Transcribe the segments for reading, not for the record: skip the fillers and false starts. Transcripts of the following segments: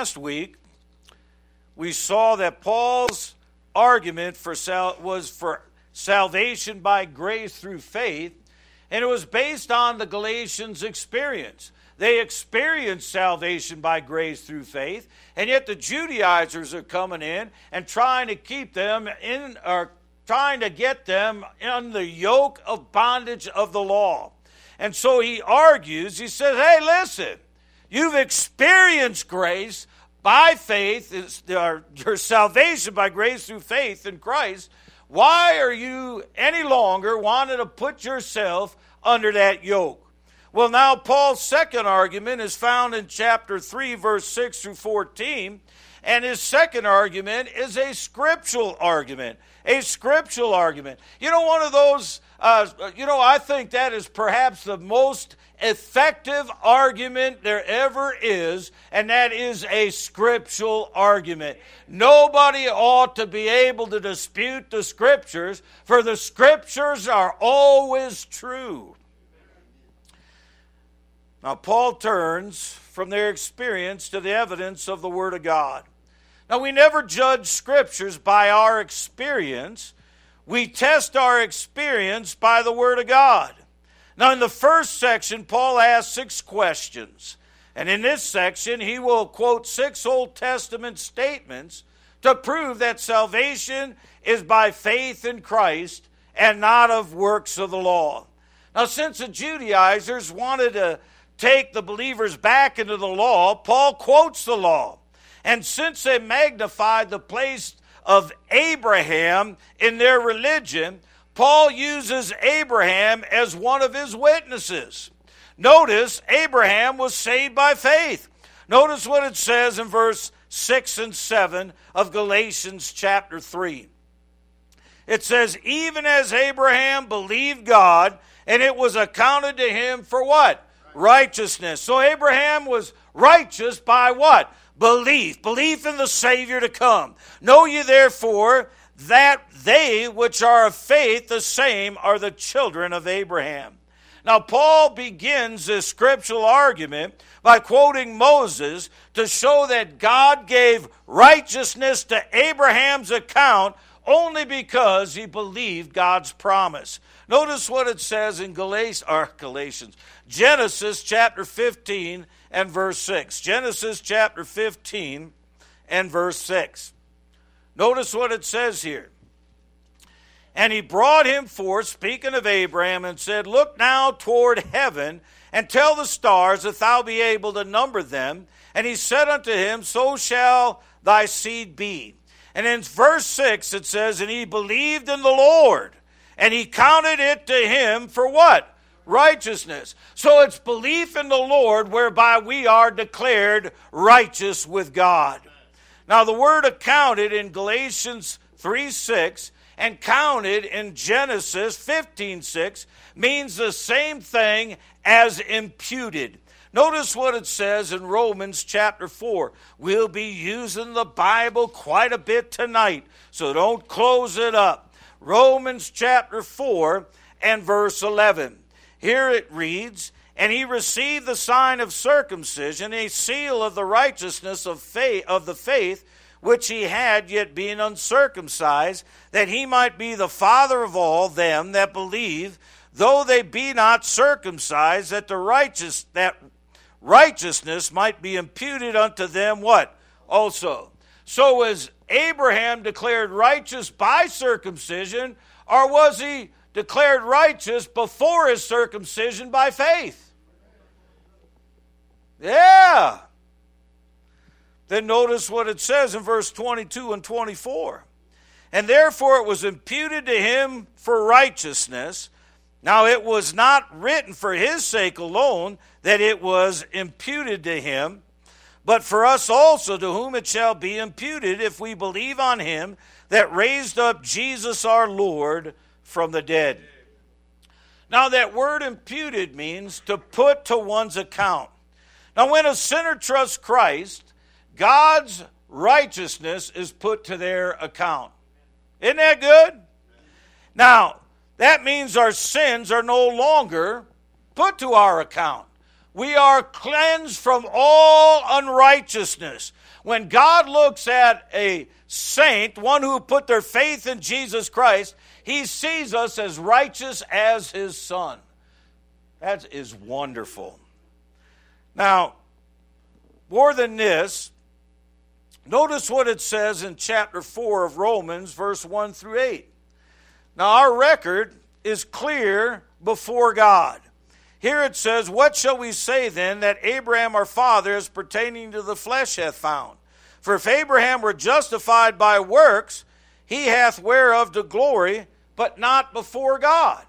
last week, we saw that Paul's argument was for salvation by grace through faith, and it was based on the Galatians' experience. They experienced salvation by grace through faith, and yet the Judaizers are coming in and trying to keep them in, or trying to get them in the yoke of bondage of the law. And so he argues, he says, hey, listen, you've experienced grace by faith, your salvation by grace through faith in Christ. Why are you any longer wanting to put yourself under that yoke? Well, now Paul's second argument is found in chapter 3, verse 6 through 14. And his second argument is a scriptural argument. A scriptural argument. You know, one of those, I think that is perhaps the most effective argument there ever is, and that is a scriptural argument. Nobody ought to be able to dispute the Scriptures, for the Scriptures are always true. Now, Paul turns from their experience to the evidence of the Word of God. Now, we never judge Scriptures by our experience. We test our experience by the Word of God. Now, in the first section, Paul asks 6 questions. And in this section, he will quote 6 Old Testament statements to prove that salvation is by faith in Christ and not of works of the law. Now, since the Judaizers wanted to take the believers back into the law, Paul quotes the law. And since they magnified the place of Abraham in their religion, Paul uses Abraham as one of his witnesses. Notice, Abraham was saved by faith. Notice what it says in verse 6 and 7 of Galatians chapter 3. It says, even as Abraham believed God, and it was accounted to him for what? Righteousness. So Abraham was righteous by what? Belief. Belief in the Savior to come. Know ye therefore that they which are of faith, the same are the children of Abraham. Now, Paul begins this scriptural argument by quoting Moses to show that God gave righteousness to Abraham's account only because he believed God's promise. Notice what it says in Galatians, Genesis chapter 15 and verse 6. Genesis chapter 15 and verse 6. Notice what it says here. And he brought him forth, speaking of Abraham, and said, look now toward heaven, and tell the stars, if thou be able to number them. And he said unto him, so shall thy seed be. And in verse 6 it says, and he believed in the Lord, and he counted it to him for what? Righteousness. So it's belief in the Lord whereby we are declared righteous with God. Now the word accounted in Galatians 3:6 and counted in Genesis 15:6 means the same thing as imputed. Notice what it says in Romans chapter 4. We'll be using the Bible quite a bit tonight, so don't close it up. Romans chapter 4 and verse 11. Here it reads, and he received the sign of circumcision, a seal of the righteousness of the faith which he had, yet being uncircumcised, that he might be the father of all them that believe, though they be not circumcised, that righteousness might be imputed unto them what? Also. So was Abraham declared righteous by circumcision, or was he declared righteous before his circumcision by faith? Yeah. Then notice what it says in verse 22 and 24. And therefore it was imputed to him for righteousness. Now it was not written for his sake alone that it was imputed to him, but for us also, to whom it shall be imputed if we believe on him that raised up Jesus our Lord from the dead. Now that word imputed means to put to one's account. Now when a sinner trusts Christ, God's righteousness is put to their account. Isn't that good? Now, that means our sins are no longer put to our account. We are cleansed from all unrighteousness. When God looks at a saint, one who put their faith in Jesus Christ, he sees us as righteous as his Son. That is wonderful. Now, more than this, notice what it says in chapter 4 of Romans, verse 1 through 8. Now, our record is clear before God. Here it says, what shall we say then that Abraham our father as pertaining to the flesh hath found? For if Abraham were justified by works, he hath whereof to glory, but not before God.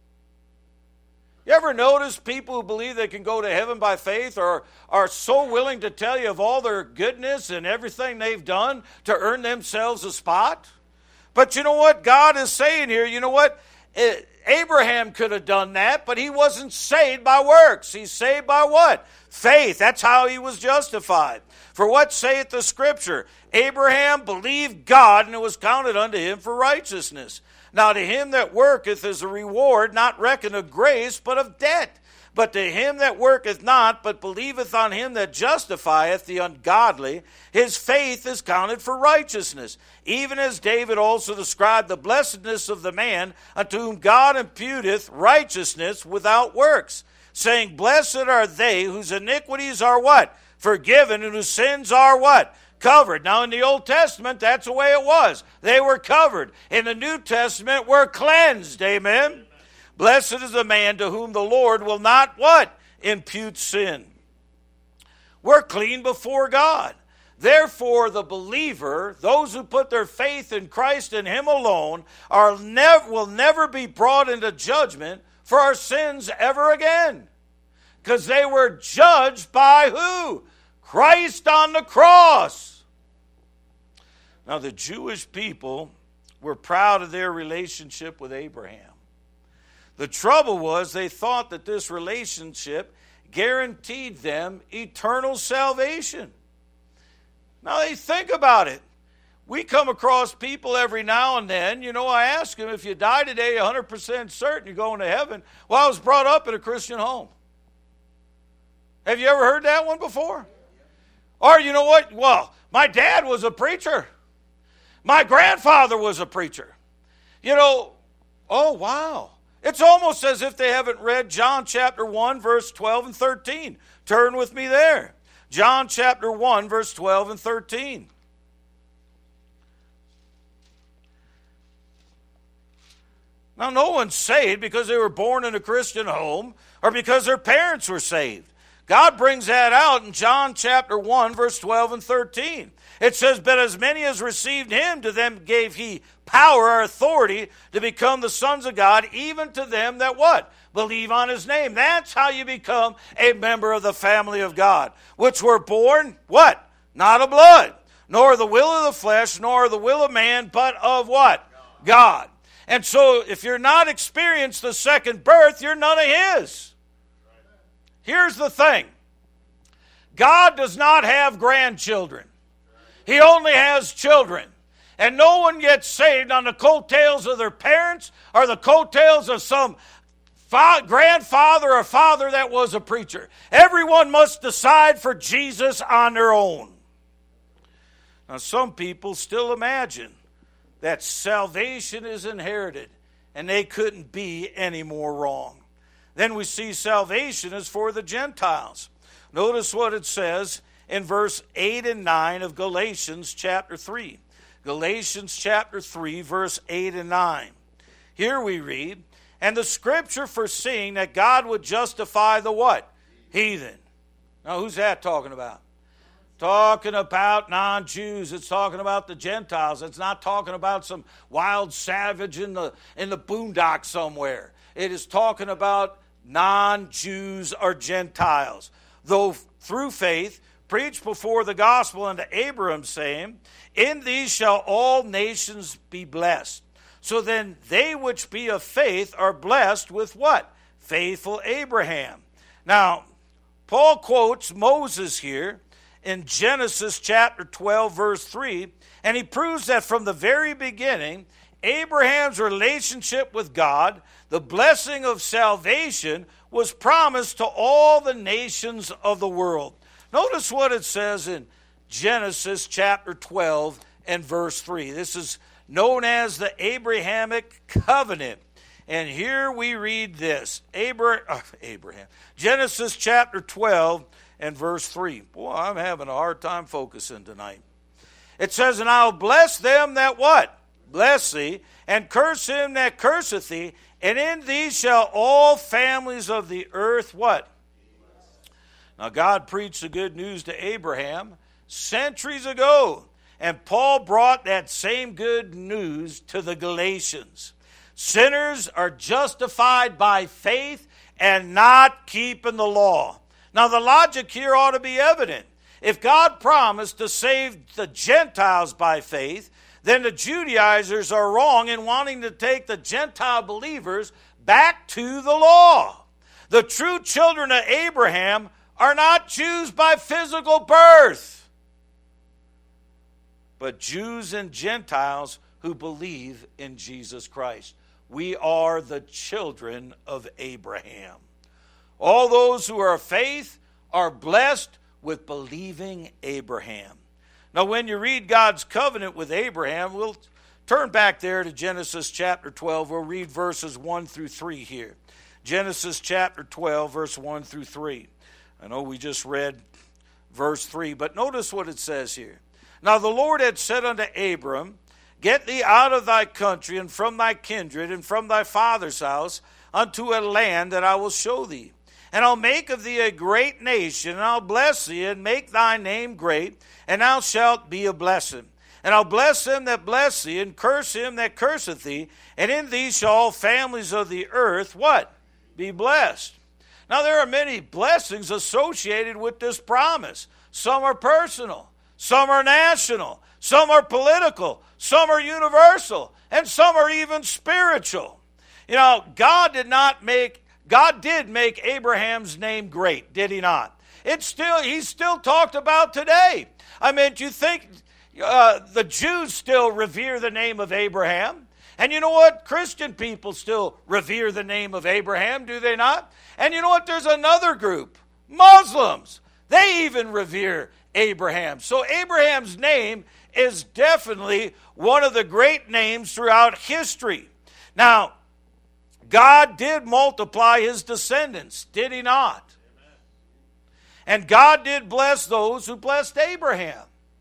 You ever notice people who believe they can go to heaven by faith or are so willing to tell you of all their goodness and everything they've done to earn themselves a spot? But you know what God is saying here? You know what? Abraham could have done that, but he wasn't saved by works. He's saved by what? Faith. That's how he was justified. For what saith the Scripture? Abraham believed God, and it was counted unto him for righteousness. Now to him that worketh is a reward not reckoned of grace, but of debt. But to him that worketh not, but believeth on him that justifieth the ungodly, his faith is counted for righteousness. Even as David also described the blessedness of the man unto whom God imputeth righteousness without works, saying, blessed are they whose iniquities are what? Forgiven, and whose sins are what? Covered. Now in the Old Testament, that's the way it was. They were covered. In the New Testament, we're cleansed. Amen? Blessed is the man to whom the Lord will not what? Impute sin. We're clean before God. Therefore, the believer, those who put their faith in Christ and him alone, will never be brought into judgment for our sins ever again. Because they were judged by who? Christ on the cross. Now, the Jewish people were proud of their relationship with Abraham. The trouble was they thought that this relationship guaranteed them eternal salvation. Now, they think about it. We come across people every now and then. You know, I ask them, if you die today 100% certain you're going to heaven. Well, I was brought up in a Christian home. Have you ever heard that one before? Or you know what? Well, my dad was a preacher. My grandfather was a preacher. You know, oh, wow. It's almost as if they haven't read John chapter 1, verse 12 and 13. Turn with me there. John chapter 1, verse 12 and 13. Now, no one's saved because they were born in a Christian home or because their parents were saved. God brings that out in John chapter 1, verse 12 and 13. It says, but as many as received him, to them gave he power or authority to become the sons of God, even to them that what? Believe on his name. That's how you become a member of the family of God. Which were born, what? Not of blood, nor the will of the flesh, nor the will of man, but of what? God. And so if you're not experienced the second birth, you're none of his. Here's the thing. God does not have grandchildren. He only has children. And no one gets saved on the coattails of their parents or the coattails of some grandfather or father that was a preacher. Everyone must decide for Jesus on their own. Now, some people still imagine that salvation is inherited, and they couldn't be any more wrong. Then we see salvation is for the Gentiles. Notice what it says in verse 8 and 9 of Galatians chapter 3. Galatians chapter 3, verse 8 and 9. Here we read, and the Scripture foreseeing that God would justify the what? Heathen. Now, who's that talking about? Talking about non-Jews. It's talking about the Gentiles. It's not talking about some wild savage in the boondocks somewhere. It is talking about non-Jews or Gentiles. Though through faith preached before the gospel unto Abraham, saying, in these shall all nations be blessed. So then they which be of faith are blessed with what? Faithful Abraham. Now, Paul quotes Moses here in Genesis chapter 12, verse 3, and he proves that from the very beginning, Abraham's relationship with God, the blessing of salvation was promised to all the nations of the world. Notice what it says in Genesis chapter 12 and verse 3. This is known as the Abrahamic covenant. And here we read this. Abraham. Genesis chapter 12 and verse 3. Boy, I'm having a hard time focusing tonight. It says, and I'll bless them that what? Bless thee, and curse him that curseth thee, and in thee shall all families of the earth what? Now God preached the good news to Abraham centuries ago, and Paul brought that same good news to the Galatians. Sinners are justified by faith and not keeping the law. Now the logic here ought to be evident. If God promised to save the Gentiles by faith, then the Judaizers are wrong in wanting to take the Gentile believers back to the law. The true children of Abraham are not Jews by physical birth, but Jews and Gentiles who believe in Jesus Christ. We are the children of Abraham. All those who are of faith are blessed with believing Abraham. Now, when you read God's covenant with Abraham, we'll turn back there to Genesis chapter 12. We'll read verses 1 through 3 here. Genesis chapter 12, verse 1 through 3. I know we just read verse 3, but notice what it says here. Now the Lord had said unto Abram, get thee out of thy country, and from thy kindred, and from thy father's house, unto a land that I will show thee. And I'll make of thee a great nation, and I'll bless thee, and make thy name great, and thou shalt be a blessing. And I'll bless him that bless thee, and curse him that curseth thee, and in thee shall all families of the earth, what? Be blessed. Now there are many blessings associated with this promise. Some are personal, some are national, some are political, some are universal, and some are even spiritual. You know, God did make Abraham's name great, did he not? He's still talked about today. I mean, do you think the Jews still revere the name of Abraham? And you know what? Christian people still revere the name of Abraham, do they not? And you know what? There's another group, Muslims. They even revere Abraham. So Abraham's name is definitely one of the great names throughout history. Now, God did multiply his descendants, did he not? Amen. And God did bless those who blessed Abraham.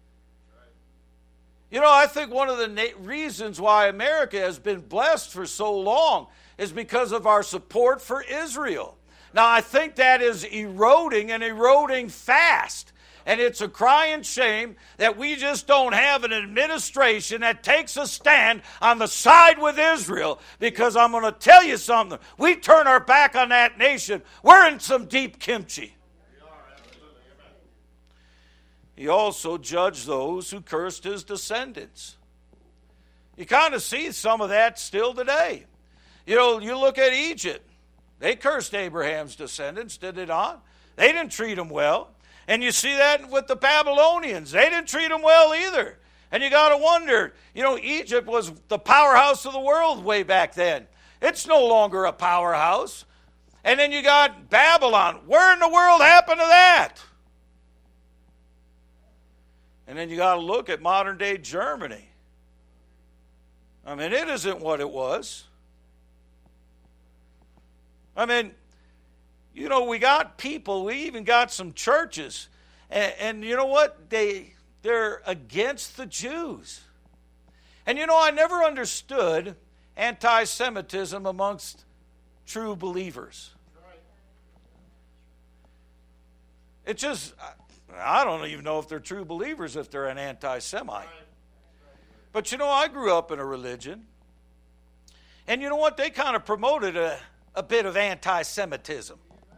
You know, I think one of the reasons why America has been blessed for so long is because of our support for Israel. Now, I think that is eroding and eroding fast. And it's a crying shame that we just don't have an administration that takes a stand on the side with Israel. Because I'm going to tell you something. We turn our back on that nation, we're in some deep kimchi. He also judged those who cursed his descendants. You kind of see some of that still today. You know, you look at Egypt. They cursed Abraham's descendants, did they not? They didn't treat him well. And you see that with the Babylonians. They didn't treat them well either. And you got to wonder, you know, Egypt was the powerhouse of the world way back then. It's no longer a powerhouse. And then you got Babylon. Where in the world happened to that? And then you got to look at modern day Germany. I mean, it isn't what it was. I mean, you know, we got people, we even got some churches, and you know what? They're against the Jews. And you know, I never understood anti-Semitism amongst true believers. It just, I don't even know if they're true believers if they're an anti-Semite. But you know, I grew up in a religion, and you know what? They kind of promoted a bit of anti-Semitism.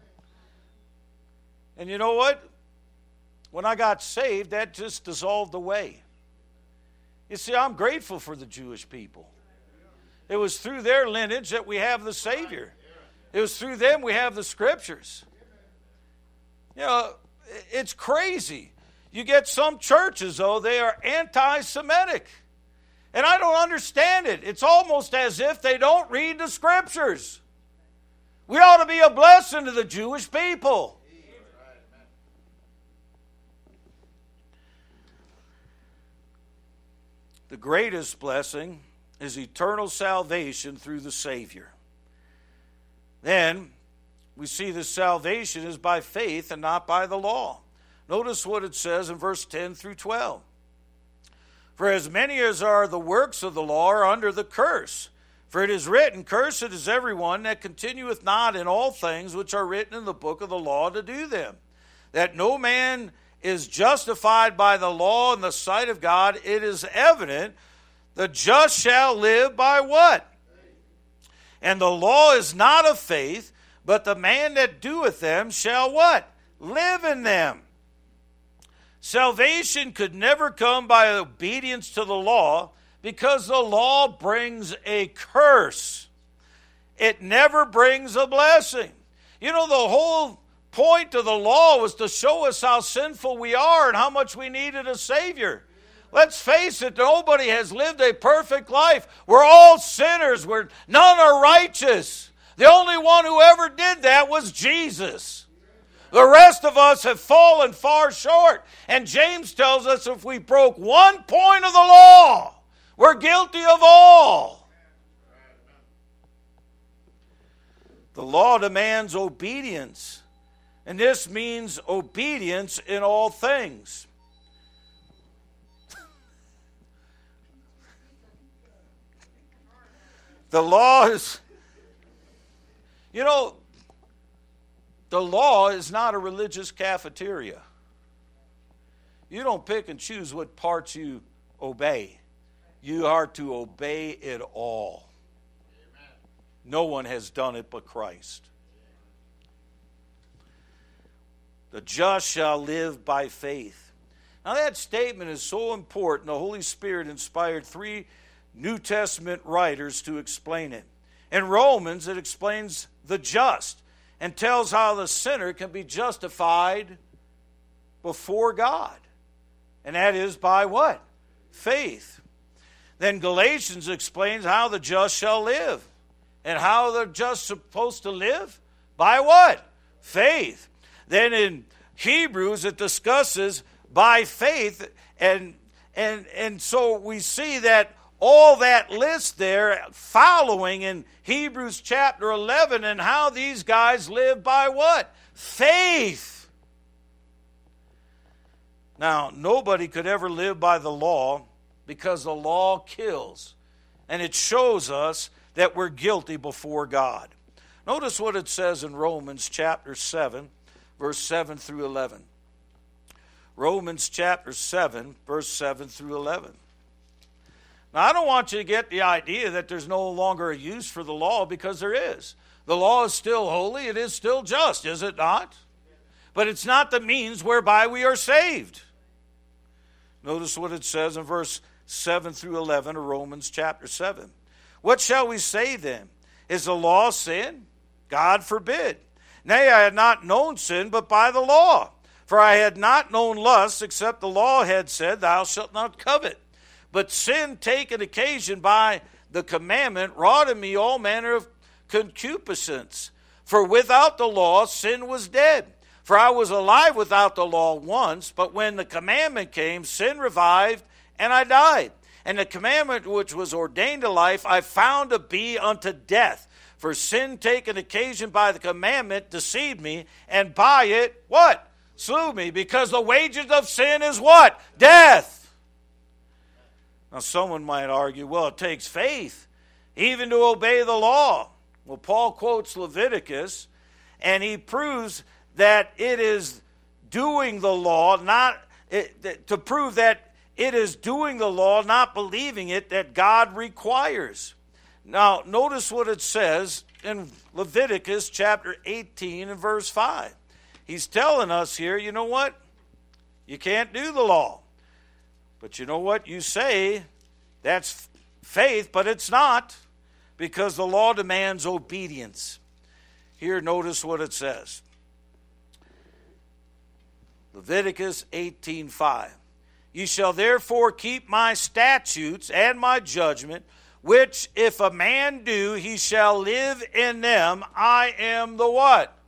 And you know what? When I got saved, that just dissolved away. You see, I'm grateful for the Jewish people. It was through their lineage that we have the Savior. It was through them we have the Scriptures. You know, it's crazy. You get some churches, though, they are anti-Semitic. And I don't understand it. It's almost as if they don't read the Scriptures. We ought to be a blessing to the Jewish people. The greatest blessing is eternal salvation through the Savior. Then we see the salvation is by faith and not by the law. Notice what it says in verse 10 through 12. For as many as are the works of the law are under the curse. For it is written, Cursed is everyone that continueth not in all things which are written in the book of the law to do them. That no man is justified by the law in the sight of God, it is evident, the just shall live by what? And the law is not of faith, but the man that doeth them shall what? Live in them. Salvation could never come by obedience to the law, because the law brings a curse. It never brings a blessing. You know, the whole point of the law was to show us how sinful we are and how much we needed a Savior. Let's face it, nobody has lived a perfect life. We're all sinners. None are righteous. The only one who ever did that was Jesus. The rest of us have fallen far short. And James tells us if we broke one point of the law, we're guilty of all. The law demands obedience. And this means obedience in all things. The law is, the law is not a religious cafeteria. You don't pick and choose what parts you obey. You are to obey it all. Amen. No one has done it but Christ. The just shall live by faith. Now that statement is so important. The Holy Spirit inspired 3 New Testament writers to explain it. In Romans, it explains the just and tells how the sinner can be justified before God. And that is by what? Faith. Then Galatians explains how the just shall live. And how the just supposed to live? By what? Faith. Then in Hebrews it discusses by faith, and so we see that all that list there following in Hebrews chapter 11, and how these guys live by what? Faith. Now, nobody could ever live by the law, because the law kills. And it shows us that we're guilty before God. Notice what it says in Romans chapter 7, verse 7 through 11. Romans chapter 7, verse 7 through 11. Now, I don't want you to get the idea that there's no longer a use for the law, because there is. The law is still holy. It is still just, is it not? But it's not the means whereby we are saved. Notice what it says in verse 7 through 11 of Romans chapter 7. What shall we say then? Is the law sin? God forbid. Nay, I had not known sin but by the law. For I had not known lust, except the law had said, Thou shalt not covet. But sin taken occasion by the commandment wrought in me all manner of concupiscence. For without the law sin was dead. For I was alive without the law once, but when the commandment came, sin revived, and I died. And the commandment which was ordained to life I found to be unto death. For sin taken occasion by the commandment deceived me, and by it, what? Slew me. Because the wages of sin is what? Death. Now someone might argue, well, it takes faith even to obey the law. Well, Paul quotes Leviticus, and he proves that it is doing the law, to prove that it is doing the law, not believing it, that God requires. Now, notice what it says in Leviticus chapter 18 and verse 5. He's telling us here, you know what? You can't do the law. But you know what? You say that's faith, but it's not, because the law demands obedience. Here, notice what it says. Leviticus 18:5. Ye shall therefore keep my statutes and my judgment, which if a man do, he shall live in them. I am the what?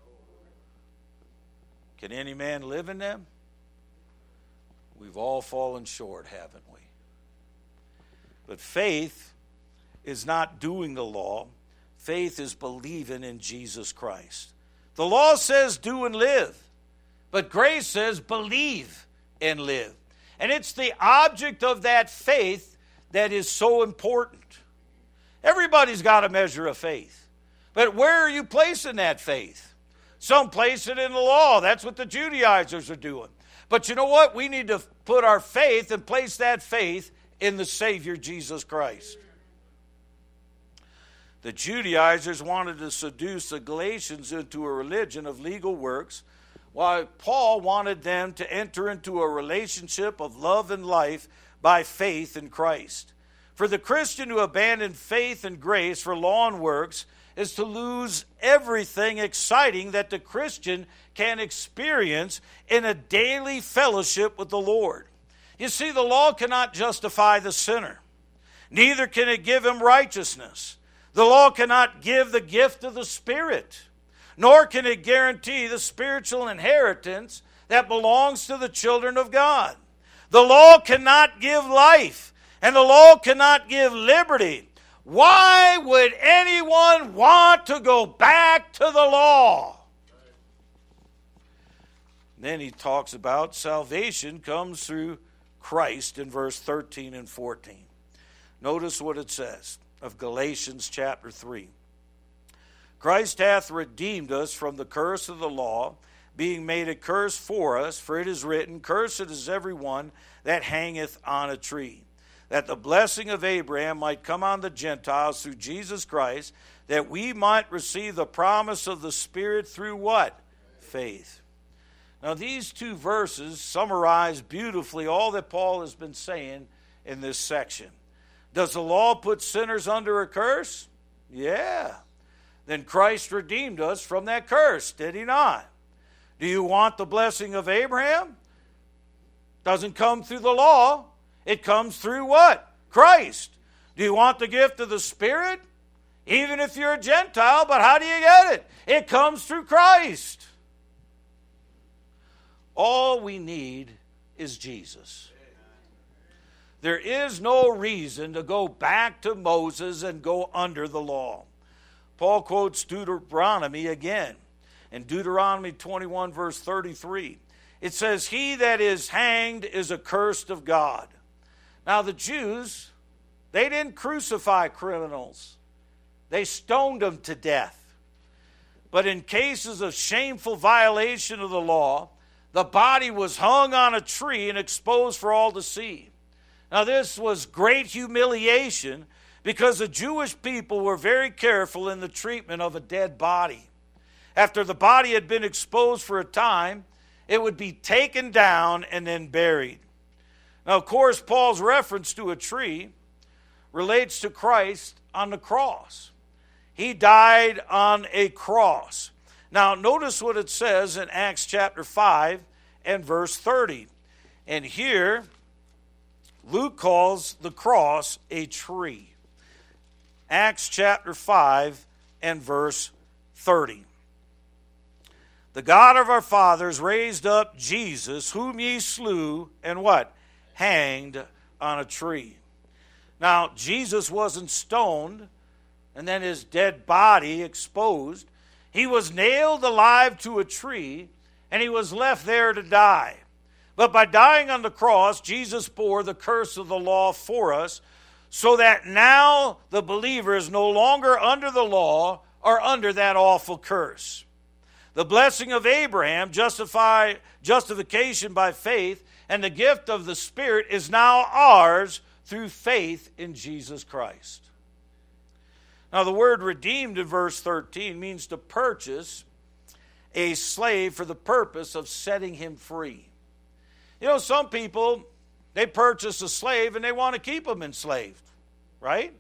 Can any man live in them? We've all fallen short, haven't we? But faith is not doing the law. Faith is believing in Jesus Christ. The law says do and live, but grace says believe and live. And it's the object of that faith that is so important. Everybody's got a measure of faith. But where are you placing that faith? Some place it in the law. That's what the Judaizers are doing. But you know what? We need to put our faith and place that faith in the Savior Jesus Christ. The Judaizers wanted to seduce the Galatians into a religion of legal works, while Paul wanted them to enter into a relationship of love and life by faith in Christ. For the Christian to abandon faith and grace for law and works is to lose everything exciting that the Christian can experience in a daily fellowship with the Lord. You see, the law cannot justify the sinner. Neither can it give him righteousness. The law cannot give the gift of the Spirit, nor can it guarantee the spiritual inheritance that belongs to the children of God. The law cannot give life, and the law cannot give liberty. Why would anyone want to go back to the law? Then he talks about salvation comes through Christ in verse 13 and 14. Notice what it says of Galatians chapter 3. Christ hath redeemed us from the curse of the law, being made a curse for us, for it is written, Cursed is every one that hangeth on a tree, that the blessing of Abraham might come on the Gentiles through Jesus Christ, that we might receive the promise of the Spirit through what? Faith. Now these two verses summarize beautifully all that Paul has been saying in this section. Does the law put sinners under a curse? Yeah. Then Christ redeemed us from that curse, did he not? Do you want the blessing of Abraham? Doesn't come through the law. It comes through what? Christ. Do you want the gift of the Spirit? Even if you're a Gentile, but how do you get it? It comes through Christ. All we need is Jesus. There is no reason to go back to Moses and go under the law. Paul quotes Deuteronomy again. In Deuteronomy 21 verse 33, it says, He that is hanged is accursed of God. Now the Jews, they didn't crucify criminals. They stoned them to death. But in cases of shameful violation of the law, the body was hung on a tree and exposed for all to see. Now this was great humiliation because the Jewish people were very careful in the treatment of a dead body. After the body had been exposed for a time, it would be taken down and then buried. Now, of course, Paul's reference to a tree relates to Christ on the cross. He died on a cross. Now, notice what it says in Acts chapter 5 and verse 30. And here, Luke calls the cross a tree. Acts chapter 5 and verse 30. The God of our fathers raised up Jesus, whom ye slew, and what? Hanged on a tree. Now, Jesus wasn't stoned, and then his dead body exposed. He was nailed alive to a tree, and he was left there to die. But by dying on the cross, Jesus bore the curse of the law for us, so that now the believer is no longer under the law or under that awful curse. The blessing of Abraham, justification by faith, and the gift of the Spirit is now ours through faith in Jesus Christ. Now the word redeemed in verse 13 means to purchase a slave for the purpose of setting him free. You know, some people, they purchase a slave and they want to keep him enslaved, right?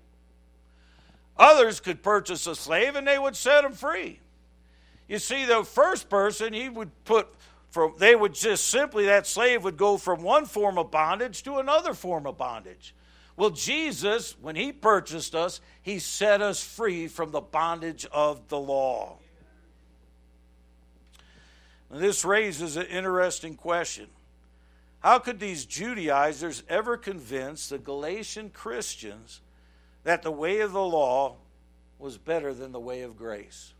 Others could purchase a slave and they would set him free. You see, the first person, he would put They would just simply, that slave would go from one form of bondage to another form of bondage. Well, Jesus, when he purchased us, he set us free from the bondage of the law. Now, this raises an interesting question. How could these Judaizers ever convince the Galatian Christians that the way of the law was better than the way of grace?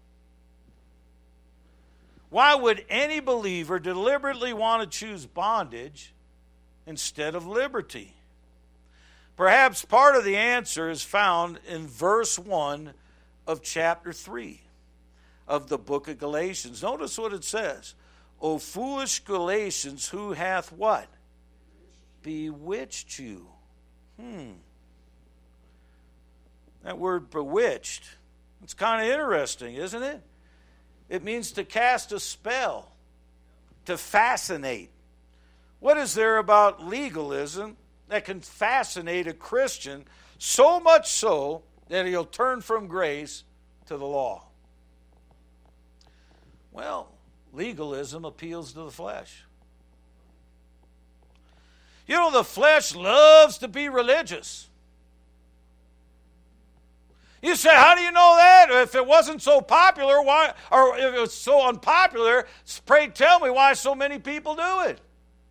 Why would any believer deliberately want to choose bondage instead of liberty? Perhaps part of the answer is found in verse 1 of chapter 3 of the book of Galatians. Notice what it says. O foolish Galatians, who hath what? Bewitched you. That word bewitched, it's kind of interesting, isn't it? It means to cast a spell, to fascinate. What is there about legalism that can fascinate a Christian so much so that he'll turn from grace to the law? Well, legalism appeals to the flesh. You know, the flesh loves to be religious. You say, how do you know that? If it wasn't so popular, why? Or if it was so unpopular, pray tell me why so many people do it.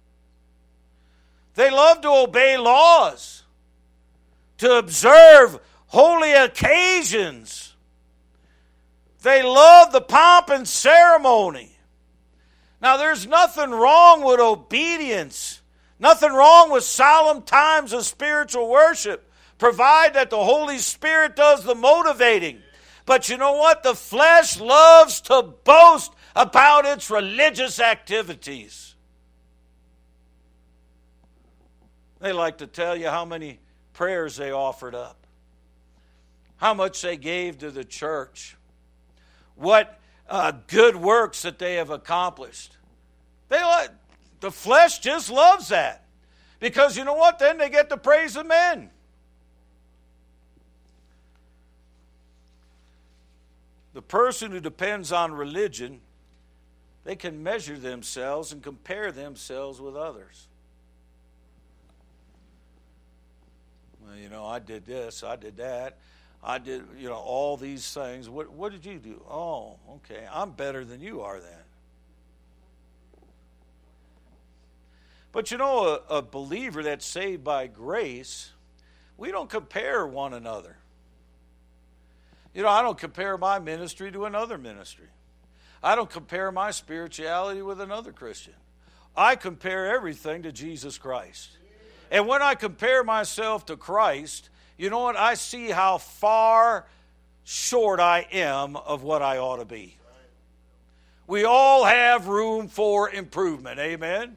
They love to obey laws, to observe holy occasions. They love the pomp and ceremony. Now, there's nothing wrong with obedience, nothing wrong with solemn times of spiritual worship, provide that the Holy Spirit does the motivating. But you know what? The flesh loves to boast about its religious activities. They like to tell you how many prayers they offered up, how much they gave to the church, what good works that they have accomplished. The flesh just loves that. Because you know what? Then they get to praise the men. The person who depends on religion, they can measure themselves and compare themselves with others. Well, you know, I did this, I did that, I did, you know, all these things. What did you do? Oh, okay, I'm better than you are then. But you know, a believer that's saved by grace, we don't compare one another. You know, I don't compare my ministry to another ministry. I don't compare my spirituality with another Christian. I compare everything to Jesus Christ. And when I compare myself to Christ, you know what? I see how far short I am of what I ought to be. We all have room for improvement. Amen?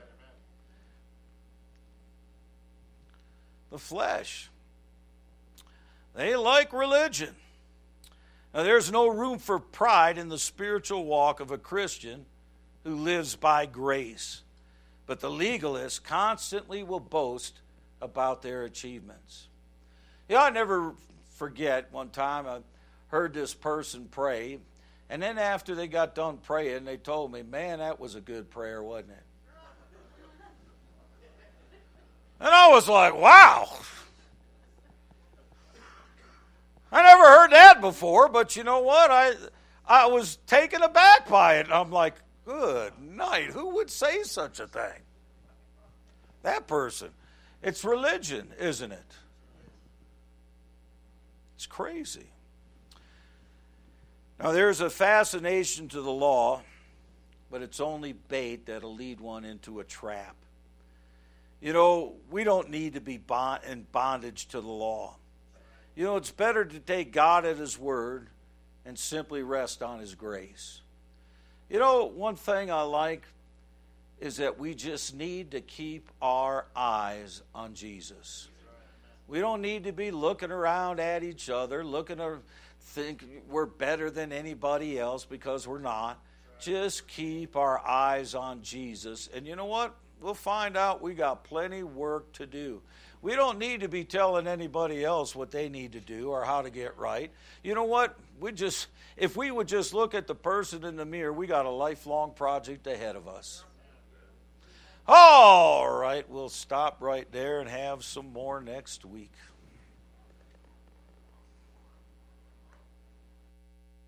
The flesh, they like religion. Now, there's no room for pride in the spiritual walk of a Christian who lives by grace. But the legalist constantly will boast about their achievements. You know, I never forget one time I heard this person pray, and then after they got done praying, they told me, man, that was a good prayer, wasn't it? And I was like, wow. I never heard that before, but you know what? I was taken aback by it. I'm like, good night. Who would say such a thing? That person. It's religion, isn't it? It's crazy. Now, there's a fascination to the law, but it's only bait that'll lead one into a trap. You know, we don't need to be in bondage to the law. You know, it's better to take God at His word and simply rest on His grace. You know, one thing I like is that we just need to keep our eyes on Jesus. We don't need to be looking around at each other, looking to think we're better than anybody else, because we're not. Just keep our eyes on Jesus. And you know what? We'll find out we got plenty work to do. We don't need to be telling anybody else what they need to do or how to get right. You know what? If we would just look at the person in the mirror, we got a lifelong project ahead of us. All right, we'll stop right there and have some more next week.